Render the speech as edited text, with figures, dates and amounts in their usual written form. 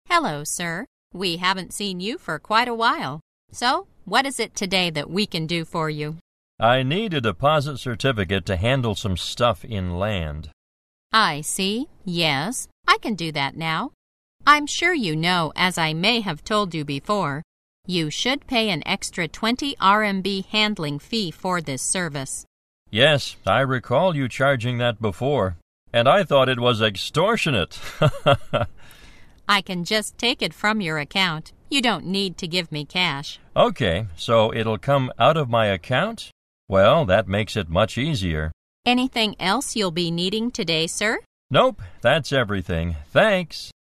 Hello, sir. We haven't seen you for quite a while. So, what is it today that we can do for you? I need a deposit certificate to handle some stuff inland. I see. Yes, I can do that now. I'm sure you know, as I may have told you before, you should pay an extra 20 RMB handling fee for this service. Yes, I recall you charging that before, and I thought it was extortionate. I can just take it from your account. You don't need to give me cash. Okay, so it'll come out of my account? Well, that makes it much easier. Anything else you'll be needing today, sir? Nope, that's everything. Thanks.